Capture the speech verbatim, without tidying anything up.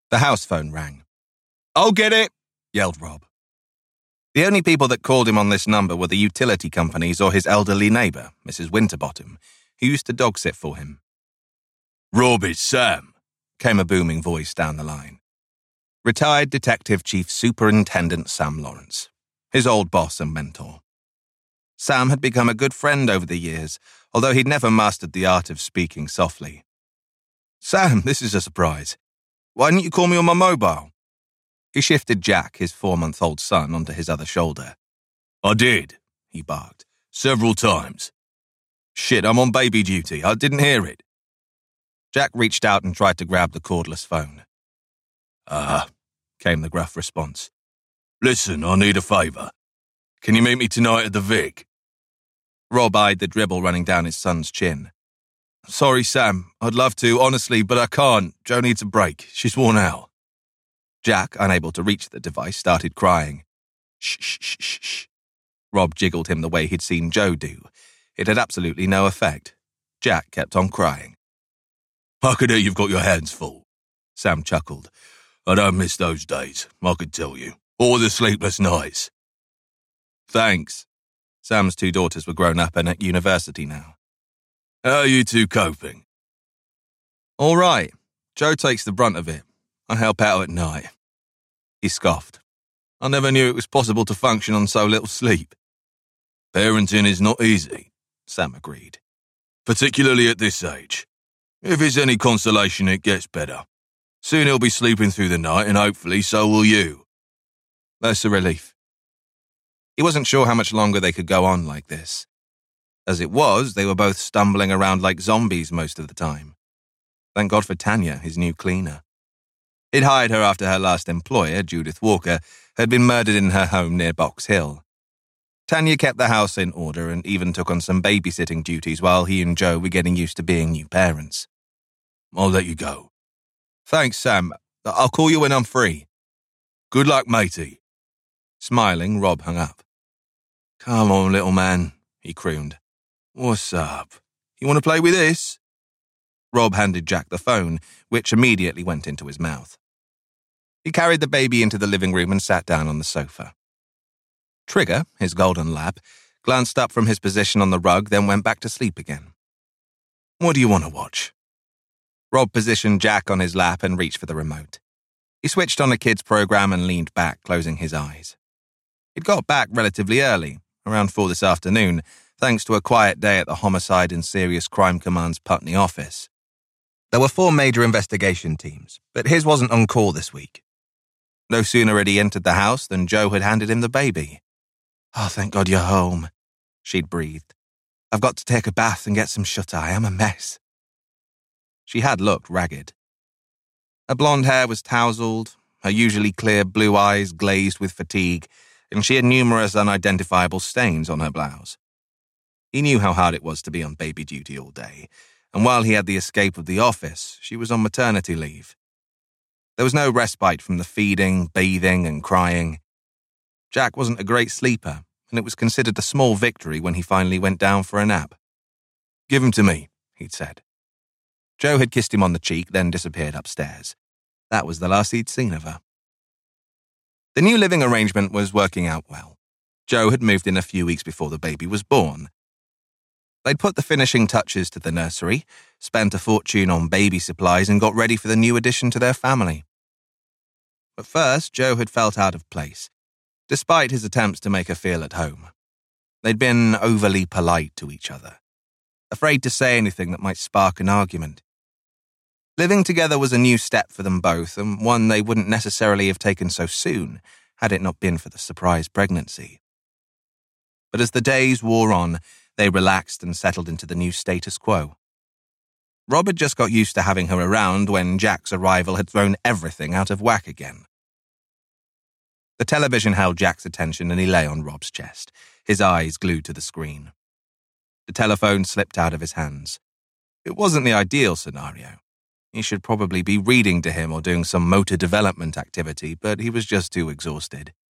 The house phone rang. "I'll get it," yelled Rob. The only people that called him on this number were the utility companies or his elderly neighbour, Missus Winterbottom, who used to dog-sit for him. "Rob, it's Sam," came a booming voice down the line. Retired Detective Chief Superintendent Sam Lawrence, his old boss and mentor. Sam had become a good friend over the years, although he'd never mastered the art of speaking softly. "Sam, this is a surprise. Why didn't you call me on my mobile?" He shifted Jack, his four-month-old son, onto his other shoulder. "I did," he barked. "Several times." "Shit, I'm on baby duty. I didn't hear it." Jack reached out and tried to grab the cordless phone. "Ah," uh, came the gruff response. "Listen, I need a favour. Can you meet me tonight at the Vic?" Rob eyed the dribble running down his son's chin. "Sorry, Sam. I'd love to, honestly, but I can't. Jo needs a break. She's worn out." Jack, unable to reach the device, started crying. "Shh, shh, shh, shh, shh." Rob jiggled him the way he'd seen Jo do. It had absolutely no effect. Jack kept on crying. "I could hear you've got your hands full," Sam chuckled. "I don't miss those days, I could tell you. Or the sleepless nights." "Thanks." Sam's two daughters were grown up and at university now. "How are you two coping?" "All right. Jo takes the brunt of it. I help out at night." He scoffed. "I never knew it was possible to function on so little sleep." "Parenting is not easy," Sam agreed. "Particularly at this age. If it's any consolation, it gets better. Soon he'll be sleeping through the night, and hopefully so will you." That's a relief. He wasn't sure how much longer they could go on like this. As it was, they were both stumbling around like zombies most of the time. Thank God for Tanya, his new cleaner. He'd hired her after her last employer, Judith Walker, had been murdered in her home near Box Hill. Tanya kept the house in order and even took on some babysitting duties while he and Jo were getting used to being new parents. "I'll let you go." "Thanks, Sam. I'll call you when I'm free." "Good luck, matey." Smiling, Rob hung up. "Come on, little man," he crooned. "What's up? You want to play with this?" Rob handed Jack the phone, which immediately went into his mouth. He carried the baby into the living room and sat down on the sofa. Trigger, his golden lab, glanced up from his position on the rug, then went back to sleep again. "What do you want to watch?" Rob positioned Jack on his lap and reached for the remote. He switched on a kids' program and leaned back, closing his eyes. He'd got back relatively early, around four this afternoon, thanks to a quiet day at the Homicide and Serious Crime Command's Putney office. There were four major investigation teams, but his wasn't on call this week. No sooner had he entered the house than Jo had handed him the baby. "Oh, thank God you're home," she'd breathed. "I've got to take a bath and get some shut-eye. I'm a mess." She had looked ragged. Her blonde hair was tousled, her usually clear blue eyes glazed with fatigue, and she had numerous unidentifiable stains on her blouse. He knew how hard it was to be on baby duty all day, and while he had the escape of the office, she was on maternity leave. There was no respite from the feeding, bathing, and crying. Jack wasn't a great sleeper, and it was considered a small victory when he finally went down for a nap. "Give him to me," he'd said. Jo had kissed him on the cheek, then disappeared upstairs. That was the last he'd seen of her. The new living arrangement was working out well. Jo had moved in a few weeks before the baby was born. They'd put the finishing touches to the nursery, spent a fortune on baby supplies, and got ready for the new addition to their family. But first, Jo had felt out of place, despite his attempts to make her feel at home. They'd been overly polite to each other, afraid to say anything that might spark an argument. Living together was a new step for them both, and one they wouldn't necessarily have taken so soon had it not been for the surprise pregnancy. But as the days wore on, they relaxed and settled into the new status quo. Rob had just got used to having her around when Jack's arrival had thrown everything out of whack again. The television held Jack's attention and he lay on Rob's chest, his eyes glued to the screen. The telephone slipped out of his hands. It wasn't the ideal scenario. He should probably be reading to him or doing some motor development activity, but he was just too exhausted.